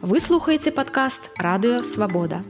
Вы слухаеце падкаст «Радыё Свабода».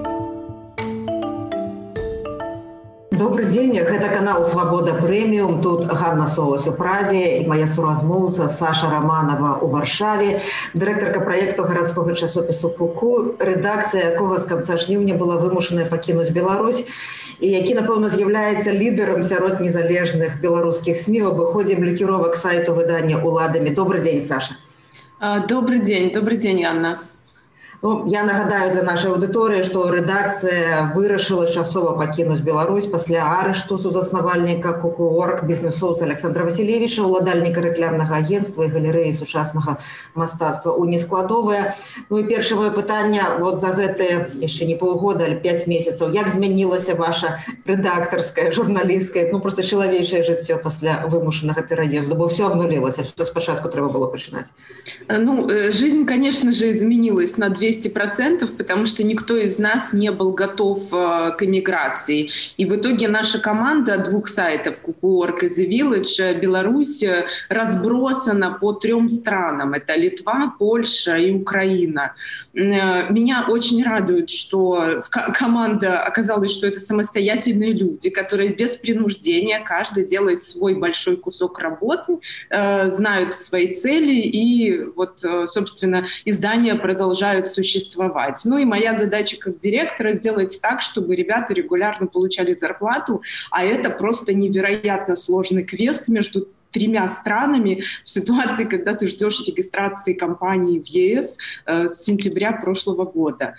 Добрый день, это канал «Свобода Премиум». Тут Ганна Солось у Празе и моя суразмоўца Саша Романова у Варшаве, дырэктарка праекту гарадскога часопісу «Ку-ку», рэдакцыя якога з канца жніўня была вымушаная пакінуць Беларусь, і які, напэўна, з'яўляецца лідарам сярод незалежных беларускіх СМІ в абыходзе блокіровак сайту выдання «Уладамі». Добрый день, Саша. Добрый день, Анна. Я нагадаю для нашай аўдыторыі, што рэдакцыя вырашыла часова пакінуць Беларусь пасля арышту сузаснавальніка «Ку-ку.орг» бізнесоўца Александра Васілевіча, уладальніка рэклямнага агенцтва і галерэі сучаснага мастацтва «Уніскладовая». Ну і першае маё пытанне, вот за гэтыя яшчэ не паўгода, але 5 месяцаў, як змянілася ваша рэдактарскае, журналісцкае, просто чалавечае жыццё пасля вымушанага пераезду, бо ўсё абнулілася, што спачатку трэба было пачынаць? Жизнь, конечно же, изменилась на 200%, потому что никто из нас не был готов к эмиграции. И в итоге наша команда 2 сайтов «Ку-ку.орг» и «The Village» Беларусь разбросана по 3 странам. Это Литва, Польша и Украина. Меня очень радует, что команда оказалась, что это самостоятельные люди, которые без принуждения, каждый делает свой большой кусок работы, знают свои цели, и вот, собственно, издания продолжают существовать. Ну и моя задача как директора сделать так, чтобы ребята регулярно получали зарплату, а это просто невероятно сложный квест между 3 странами в ситуации, когда ты ждешь регистрации компании в ЕС с сентября прошлого года.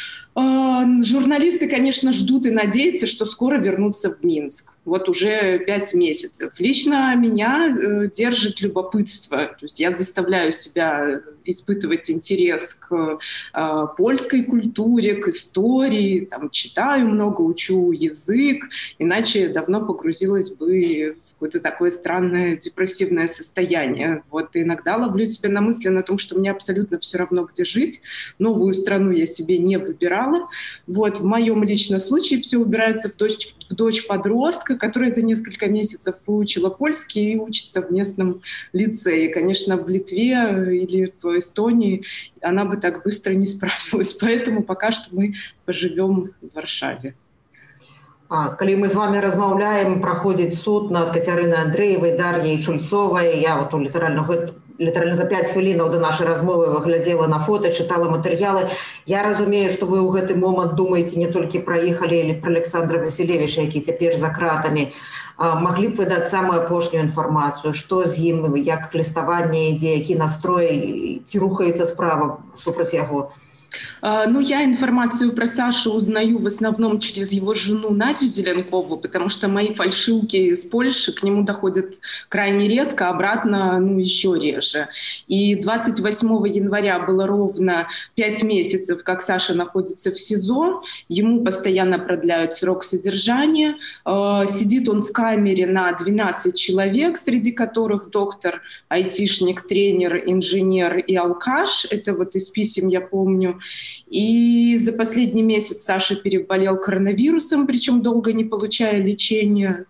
Журналисты, конечно, ждут и надеются, что скоро вернутся в Минск. Вот уже 5 месяцев. Лично меня держит любопытство. То есть я заставляю себя испытывать интерес к польской культуре, к истории. Там, читаю много, учу язык. Иначе давно погрузилась бы в какое-то такое странное депрессивное состояние. Вот иногда ловлю себя на мысли на том, что мне абсолютно все равно, где жить. Новую страну я себе не выбирала. Вот в моем личном случае все убирается в дочь подростка, которая за несколько месяцев выучила польский и учится в местном лицее. Конечно, в Литве или в Эстонии она бы так быстро не справилась. Поэтому пока что мы поживем в Варшаве. Калі мы з вами размаўляем, праходзіць суд над Кацярынай Андрэевай, Дар'яй Чульцовай. Я вот літаральна за 5 хвілінаў до нашай размовы глядзела на фото, чытала матэрыялы. Я разумею, што вы ў гэты момант думаеце не толькі пра іх, але і пра Александра Васілевіча, які цяпер за кратамі. Маглі б вы даць самую апошнюю інфармацыю, што з ім, як ліставанне ідзе, які настрой, ці рухаецца справа супраць яго? Я информацию про Сашу узнаю в основном через его жену Надю Зеленкову, потому что мои фальшивки из Польши к нему доходят крайне редко, обратно, еще реже. И 28 января было ровно 5 месяцев, как Саша находится в СИЗО. Ему постоянно продляют срок содержания. Сидит он в камере на 12 человек, среди которых доктор, айтишник, тренер, инженер и алкаш. Это вот из писем я помню. И за последний месяц Саша переболел коронавирусом, причем долго не получая лечения.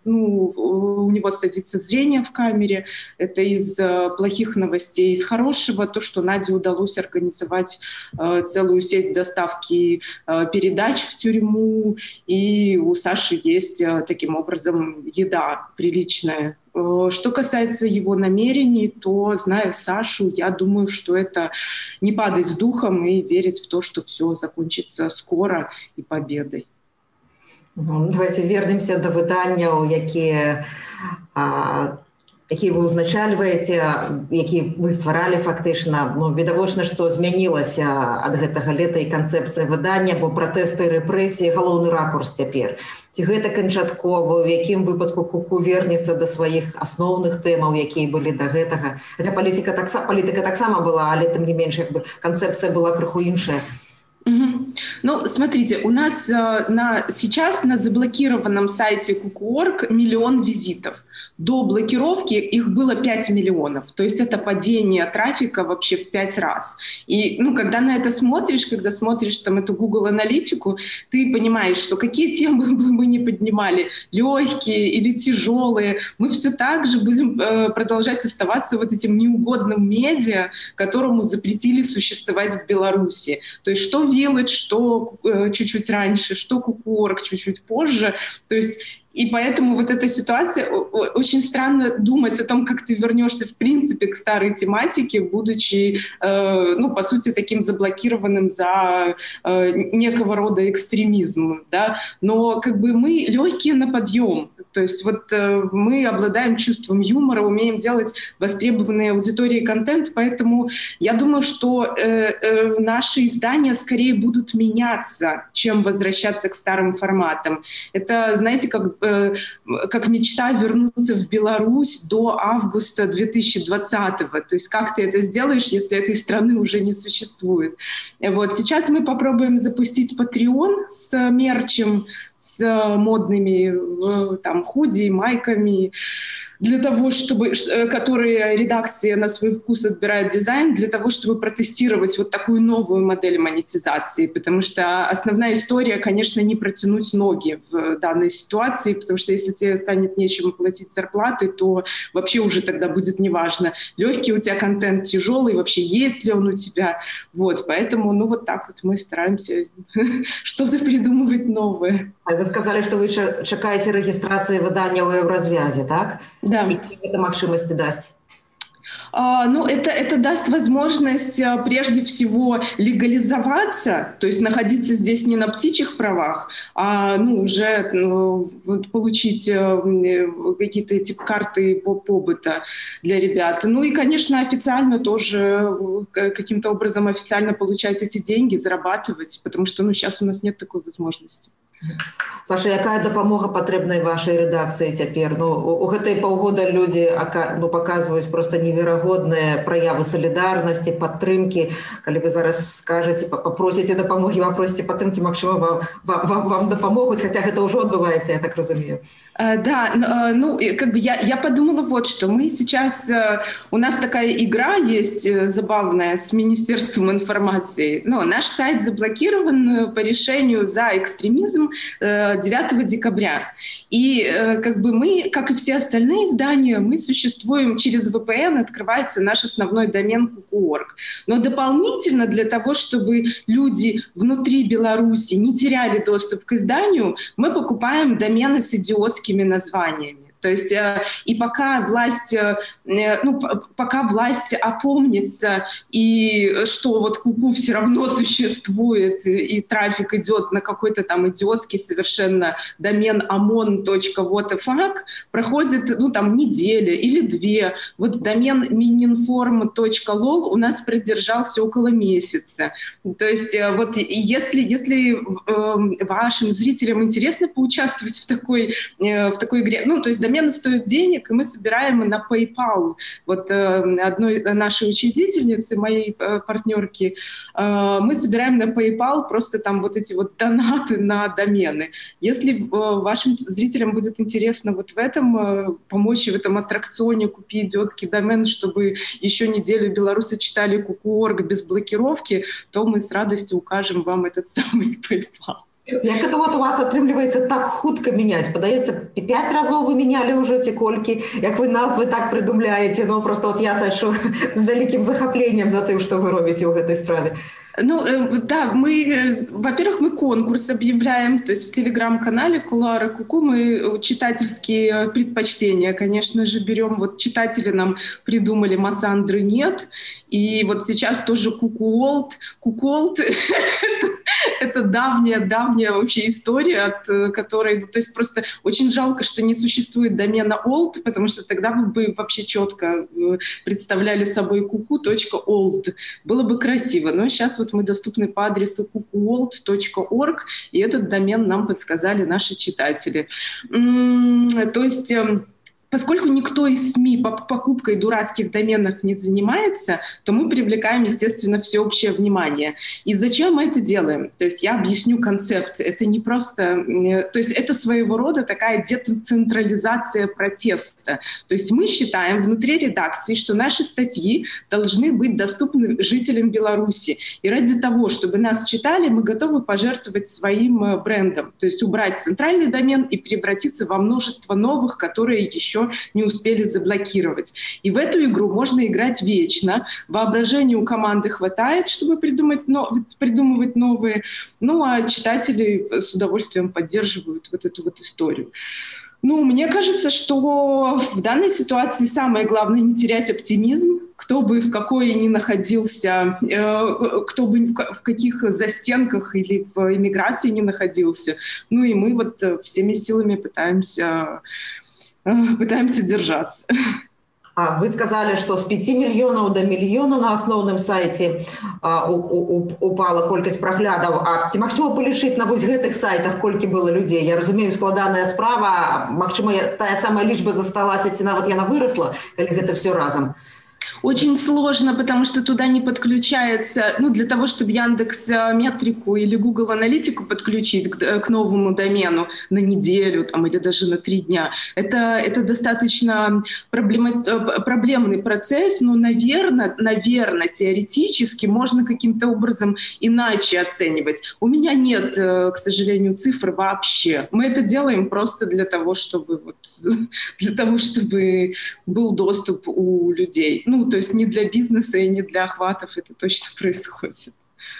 У него садится зрение в камере. Это из плохих новостей. Из хорошего то, что Наде удалось организовать целую сеть доставки передач в тюрьму. И у Саши есть таким образом еда приличная. Что касается его намерений, то, зная Сашу, я думаю, что это не падать с духом и верить в то, что все закончится скоро и победой. Давайте вернемся до выданняў, якія вы ўзначальваеце, які вы стваралі фактычна. Відавочна, што змянілася ад гэтага лета і канцэпцыя выдання, бо пратэсты і рэпрэсіі галоўны ракурс цяпер. Ці гэта канчаткова, у якім выпадку Ку-ку вернецца да сваіх асноўных тэмаў, якія былі да гэтага? Хаця палітыка таксама была, але тым не менш, канцэпцыя была крыху іншая. Ну, смотрите, у нас сейчас на заблокированном сайте Kuku.org 1 миллион визитов. До блокировки их было 5 миллионов. То есть это падение трафика вообще в 5 раз. И когда на это смотришь, когда смотришь там эту Google аналитику, ты понимаешь, что какие темы мы не поднимали, легкие или тяжелые, мы все так же будем продолжать оставаться вот этим неугодным медиа, которому запретили существовать в Беларуси. То есть что Village, что чуть-чуть раньше, что Kuku.org чуть-чуть позже. То есть и поэтому вот эта ситуация, очень странно думать о том, как ты вернешься в принципе к старой тематике, будучи, по сути, таким заблокированным за некого рода экстремизм, да. Но мы легкие на подъем. То есть мы обладаем чувством юмора, умеем делать востребованной аудитории контент, поэтому я думаю, что наши издания скорее будут меняться, чем возвращаться к старым форматам. Это, знаете, как мечта вернуться в Беларусь до августа 2020-го. То есть как ты это сделаешь, если этой страны уже не существует? Вот. Сейчас мы попробуем запустить Patreon с мерчем, с модными худи, майками, для того, чтобы, которые редакция на свой вкус отбирает дизайн, для того, чтобы протестировать вот такую новую модель монетизации. Потому что основная история, конечно, не протянуть ноги в данной ситуации, потому что если тебе станет нечем платить зарплаты, то вообще уже тогда будет неважно, легкий у тебя контент, тяжелый, вообще есть ли он у тебя. Вот, поэтому, вот так вот мы стараемся что-то придумывать новое. А вы сказали, что вы чекаете регистрации выдания у Еврозвязи, так? Да. И какие это махшимости даст? Это даст возможность прежде всего легализоваться, то есть находиться здесь не на птичьих правах, а уже получить какие-то эти карты побыта для ребят. И, конечно, официально тоже каким-то образом официально получать эти деньги, зарабатывать, потому что сейчас у нас нет такой возможности. Саша, якая дапамога патрэбна вашай рэдакцыі цяпер? У гэтай паўгода людзі паказваюць проста неверагодныя праявы салідарнасці, падтрымкі. Калі вы зараз скажаце, папросіце дапамогі, папросіце падтрымкі, магчыма, вам дапамогуць, хаця гэта ўжо адбываецца, я так разумею. Да, я подумала вот что. Мы сейчас, у нас такая игра есть забавная с Министерством информации. Наш сайт заблокирован по решению за экстремизм 9 декабря. И мы, как и все остальные издания, мы существуем через VPN, открывается наш основной домен Kuku.org. Но дополнительно для того, чтобы люди внутри Беларуси не теряли доступ к изданию, мы покупаем домены с идиотскими названиями. То есть и пока власть опомнится, и что Kuku все равно существует, и трафик идет на какой-то там идиотский совершенно домен amon.whatthefuck, проходит неделя или две. Домен mininform.lol у нас продержался около месяца. То есть если вашим зрителям интересно поучаствовать в такой игре, то есть домены стоят денег, и мы собираем на PayPal. Одной нашей учредительницы, моей партнерки, мы собираем на PayPal просто там эти донаты на домены. Если вашим зрителям будет интересно в этом помочь в этом аттракционе, купить идиотский домен, чтобы еще неделю белорусы читали Kuku.org без блокировки, то мы с радостью укажем вам этот самый PayPal. Як это у вас атрымліваецца так хутка мяняць? Падаецца, 5 разоў вы менялі ўжо ці колькі, як вы назвы так прыдумляеце, просто я сачу з вялікім захапленнем за тым, што вы робіце ў гэтай справе. Да, во-первых, мы конкурс объявляем, то есть в телеграм-канале Кулуары Куку мы читательские предпочтения, конечно же, берем. Читатели нам придумали Массандры нет, и сейчас тоже Kuku.old. Kuku.old это давняя вообще история, от которой, то есть просто очень жалко, что не существует домена old, потому что тогда мы бы вообще четко представляли собой kuku.old. Было бы красиво, но сейчас мы доступны по адресу kukuold.org, и этот домен нам подсказали наши читатели. То есть поскольку никто из СМИ покупкой дурацких доменов не занимается, то мы привлекаем, естественно, всеобщее внимание. И зачем мы это делаем? То есть я объясню концепт. Это не просто... То есть это своего рода такая децентрализация протеста. То есть мы считаем внутри редакции, что наши статьи должны быть доступны жителям Беларуси. И ради того, чтобы нас читали, мы готовы пожертвовать своим брендом. То есть убрать центральный домен и превратиться во множество новых, которые еще не успели заблокировать. И в эту игру можно играть вечно. Воображения у команды хватает, чтобы придумывать новые. Ну, а читатели с удовольствием поддерживают вот эту вот историю. Ну, мне кажется, что в данной ситуации самое главное — не терять оптимизм. Кто бы в какой ни находился, кто бы в каких застенках или в эмиграции не находился. Ну и мы вот всеми силами пытаемся держаться. А вы сказали, что с 5 мільёнаў до мільёна на асноўным сайце упала колькасць праглядаў. А ці магчыма палічыць на вось гэтых сайтах, колькі было людзей? Я разумею, складаная справа. Магчыма, тая самая лічба засталася, ці нават яна вырасла, калі гэта все разам? Очень сложно, потому что туда не подключается, для того, чтобы Яндекс.Метрику или Google Аналитику подключить к новому домену на неделю или даже на 3 дня, это достаточно проблемный процесс, но, наверное, теоретически можно каким-то образом иначе оценивать. У меня нет, к сожалению, цифр вообще. Мы это делаем просто для того, чтобы был доступ у людей. То есть не для бизнеса и не для охватов это точно происходит.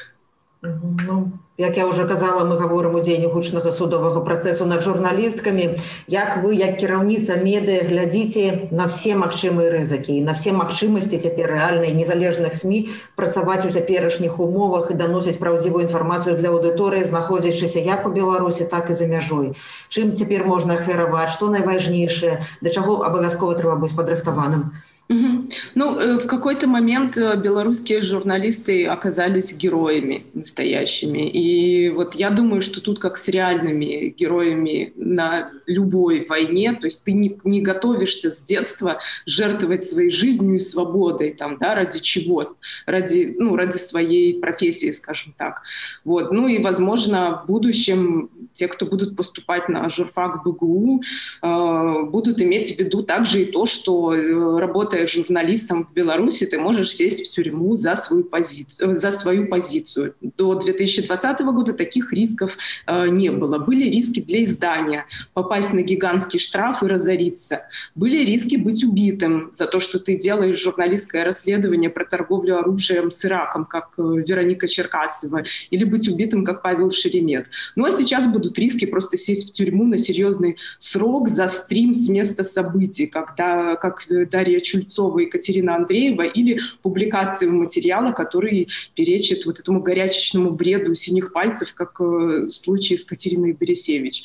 Як я уже казала, мы говорим у дзень гучнага судовага працэсу над журналісткамі. Як вы, як кіраўніца медыа, глядзіце на все магчымыя рызыкі і на все магчымасці цяпер рэальнай незалежных СМІ працаваць у цяперашніх умовах і даносіць праўдзівую інфармацыю для аўдыторыі, знаходзячыся як у Беларусі, так і за мяжой? Чым цяпер можна ахвяраваць? Што найважнейшае? Да чаго абавязкова трэба быць падрыхтаваным? В какой-то момент белорусские журналисты оказались героями настоящими. И вот я думаю, что тут как с реальными героями на любой войне, то есть ты не готовишься с детства жертвовать своей жизнью и свободой, ради чего? Ради своей профессии, скажем так. Вот. И, возможно, в будущем те, кто будут поступать на журфак БГУ, будут иметь в виду также и то, что, работая журналистом в Беларуси, ты можешь сесть в тюрьму за свою позицию. До 2020 года таких рисков не было. Были риски для издания, попасть на гигантский штраф и разориться. Были риски быть убитым за то, что ты делаешь журналистское расследование про торговлю оружием с Ираком, как Вероника Черкасова, или быть убитым, как Павел Шеремет. А сейчас будут риски просто сесть в тюрьму на серьезный срок за стрим с места событий, как Дарья Чульцова и Екатерина Андреева, или публикацию материала, который перечит вот этому горячечному бреду синих пальцев, как в случае с Катериной Бересевич.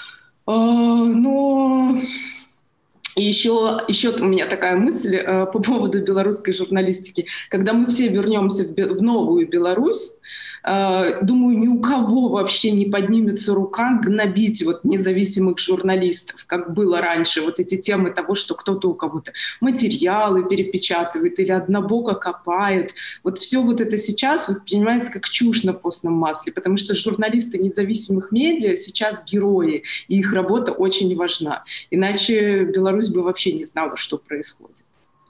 И еще у меня такая мысль по поводу белорусской журналистики. Когда мы все вернемся в новую Беларусь, думаю, ни у кого вообще не поднимется рука гнобить независимых журналистов, как было раньше. Вот эти темы того, что кто-то у кого-то материалы перепечатывает или однобоко копает. Вот все это сейчас воспринимается как чушь на постном масле, потому что журналисты независимых медиа сейчас герои, и их работа очень важна. Иначе Беларусь бы вообще не знала, что происходит.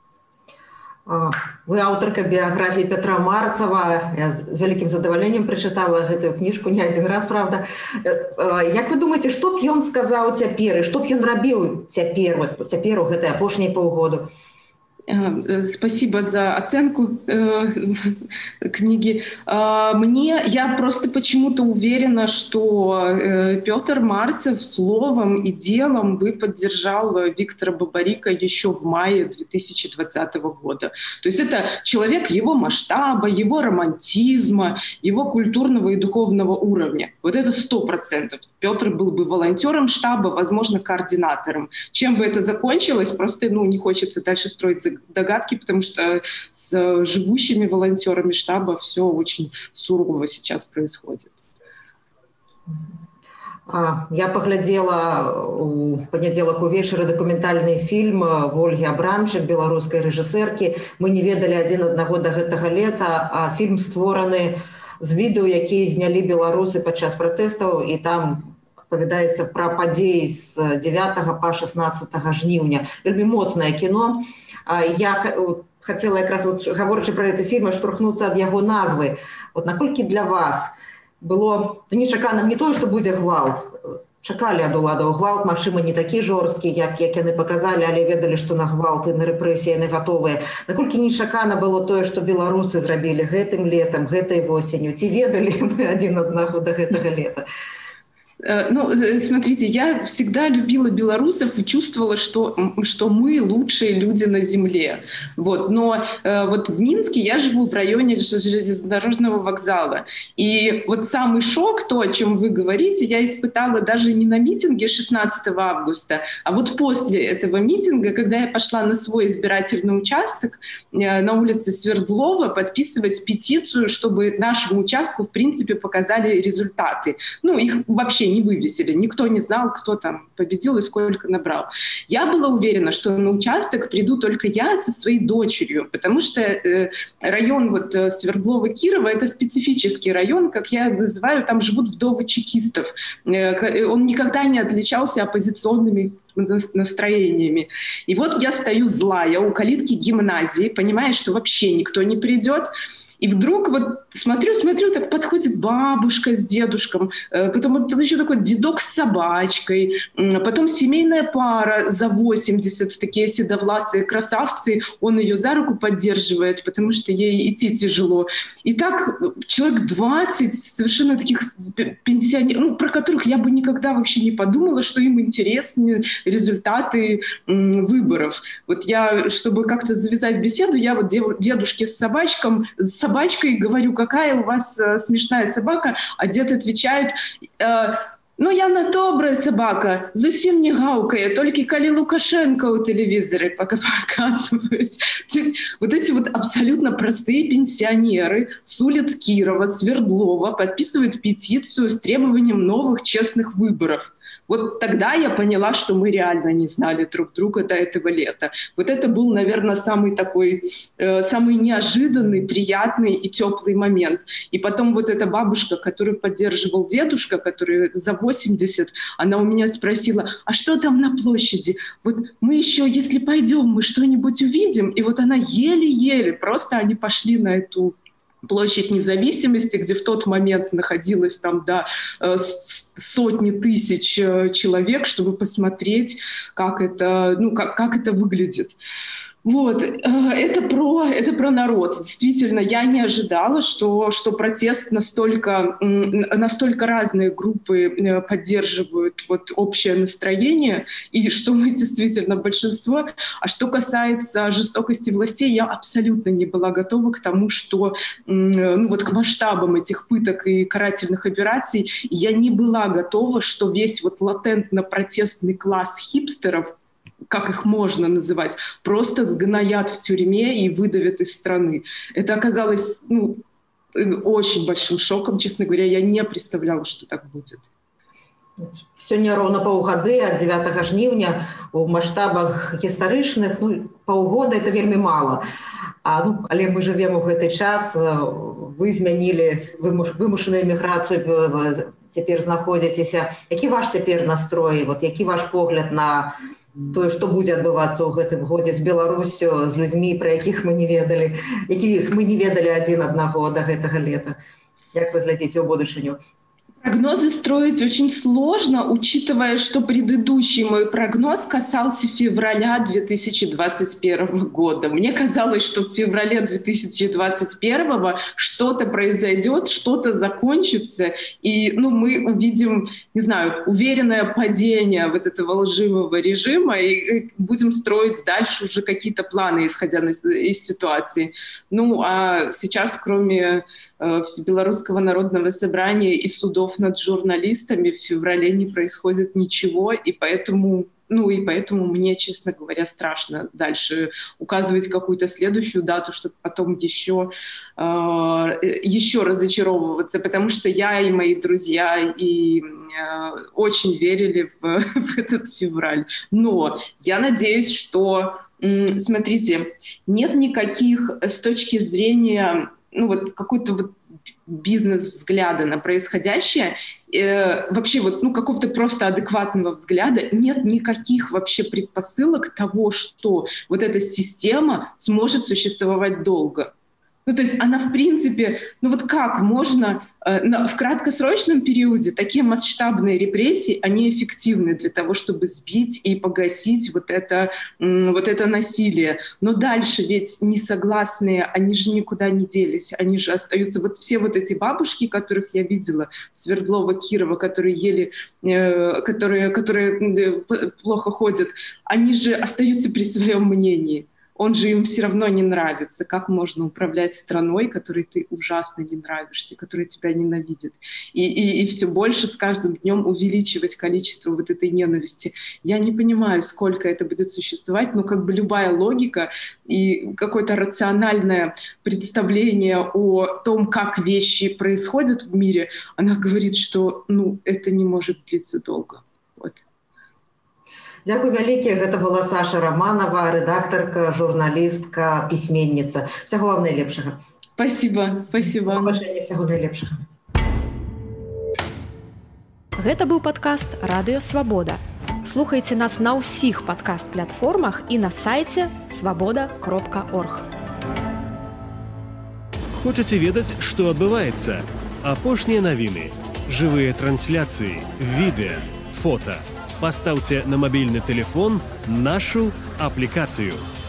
Вы аўтарка біяграфіі Петра Марцава. Я з вялікім задавальненнем прачытала гэтую кніжку не адзін раз, правда. Як вы думаеце, што б ён сказаў цяпер і што б ён рабіў цяпер у гэтай апошняй паўгоду? Спасибо за оценку книги. Я просто почему-то уверена, что Петр Марцев словом и делом бы поддержал Виктора Бабарика еще в мае 2020 года. То есть это человек его масштаба, его романтизма, его культурного и духовного уровня. Вот это 100%. Петр был бы волонтером штаба, возможно, координатором. Чем бы это закончилось, просто не хочется дальше строить догадки, потому что с живущими волонтерами штаба все очень сурово сейчас происходит. Я паглядзела у панядзелак увечары дакументальны фільм Ольгі Абрамчык, беларускай рэжысэркі. Мы не ведалі адзін аднаго да гэтага лета, а фільм створаны з відэо, якія знялі беларусы падчас пратэстаў, і там апавядаецца пра падзеі з 9 па 16 жніўня. Вельмі моцнае кіно. Я хацела якраз, гаворачы пра гэты фільм, штурхнуцца ад яго назвы. Наколькі для вас было нечаканым не тое, што будзе гвалт. Чакалі ад уладаў гвалт, магчыма, не такі жорсткі, як яны паказалі, але ведалі, што на гвалт і на рэпрэсіі яны гатовыя. Наколькі нечакана было тое, што беларусы зрабілі гэтым летам, гэтай восенню? Ці ведалі мы адзін аднаго да гэтага лета? Ну, смотрите, я всегда любила белорусов и чувствовала, что мы лучшие люди на земле. Но вот в Минске я живу в районе железнодорожного вокзала. И вот самый шок, то, о чем вы говорите, я испытала даже не на митинге 16 августа, а вот после этого митинга, когда я пошла на свой избирательный участок на улице Свердлова подписывать петицию, чтобы нашему участку, в принципе, показали результаты. Их вообще не вывесили. Никто не знал, кто там победил и сколько набрал. Я была уверена, что на участок приду только я со своей дочерью, потому что район Свердлова-Кирова — это специфический район, как я называю, там живут вдовы чекистов. Он никогда не отличался оппозиционными настроениями. И вот я стою злая у калитки гимназии, понимая, что вообще никто не придет. И вдруг смотрю, так подходит бабушка с дедушком, потом еще такой дедок с собачкой, потом семейная пара за 80, такие седовласые красавцы, он ее за руку поддерживает, потому что ей идти тяжело. И так человек 20 совершенно таких пенсионеров, про которых я бы никогда вообще не подумала, что им интересны результаты выборов. Я, чтобы как-то завязать беседу, я дедушке с собачкой говорю: какая у вас смешная собака, а дед отвечает: я добрая собака, зусім не гавкае, толькі калі Лукашенко у телевизоре показывают. Эти абсолютно простые пенсионеры с улиц Кирова, Свердлова подписывают петицию с требованием новых честных выборов. Тогда я поняла, что мы реально не знали друг друга до этого лета. Это был, наверное, самый неожиданный, приятный и теплый момент. И потом эта бабушка, которую поддерживал дедушка, который за 80, она у меня спросила: а что там на площади? Мы еще, если пойдем, мы что-нибудь увидим? И она еле-еле, просто они пошли на эту площадь Независимости, где в тот момент находилось там сотни тысяч человек, чтобы посмотреть, как это выглядит. Это про народ. Действительно, я не ожидала, что протест настолько разные группы поддерживают общее настроение, и что мы действительно большинство. А что касается жестокости властей, я абсолютно не была готова к тому, что к масштабам этих пыток и карательных операций. Я не была готова, что весь латентно-протестный класс хипстеров, как их можно называть, просто сгноят в тюрьме и выдавят из страны. Это оказалось очень большим шоком, честно говоря. Я не представляла, что так будет. Сёння роўна паўгады ад 9 жніўня. У маштабах гістарычных паўгода — это вельмі мала. Але мы жывем у гэты час. Вы змянілі вымушаную эміграцыю, цяпер знаходзіцеся. Які ваш цяпер настрой? Які ваш погляд на тое, што будзе адбывацца ў гэтым годзе з Беларусю, з людзьмі, пра якіх мы не ведалі, якіх мы не ведалі адзін аднаго да гэтага лета? Як вы глядзіце ў будучыню? Прогнозы строить очень сложно, учитывая, что предыдущий мой прогноз касался февраля 2021 года. Мне казалось, что в феврале 2021 что-то произойдет, что-то закончится, и мы увидим, не знаю, уверенное падение этого лживого режима и будем строить дальше уже какие-то планы, исходя из ситуации. А сейчас, кроме Всебелорусского народного собрания и судов над журналистами, в феврале не происходит ничего, и поэтому Ну и поэтому мне, честно говоря, страшно дальше указывать какую-то следующую дату, чтобы потом еще разочаровываться, потому что я и мои друзья и очень верили в этот февраль. Но я надеюсь, что, смотрите, нет никаких с точки зрения какой-то бизнес-взгляда на происходящее, вообще какого-то просто адекватного взгляда, нет никаких вообще предпосылок того, что вот эта система сможет существовать долго. То есть она, в принципе, как можно в краткосрочном периоде такие масштабные репрессии, они эффективны для того, чтобы сбить и погасить вот это насилие. Но дальше ведь несогласные, они же никуда не делись, они же остаются. Вот все вот эти бабушки, которых я видела, Свердлова, Кирова, которые плохо ходят, они же остаются при своем мнении. Он же им все равно не нравится. Как можно управлять страной, которой ты ужасно не нравишься, которая тебя ненавидит? И все больше с каждым днем увеличивать количество вот этой ненависти. Я не понимаю, сколько это будет существовать, но любая логика и какое-то рациональное представление о том, как вещи происходят в мире, она говорит, что это не может длиться долго. Вот. Дзякуй вялікі. Гэта была Саша Романова, рэдактарка, журналістка, пісьменніца. Всяго вам найлепшага. Спасибо. Побачэння, всяго найлепшага. Гэта быў падкаст «Радыё Свабода». Слухайце нас на ўсіх падкаст-платформах і на сайце свабода.орг. Хочаце ведаць, што адбываецца? Апошнія навіны, жывыя трансляцыі, відэа, фота. Пастаўце на мабільны тэлефон нашу аплікацыю.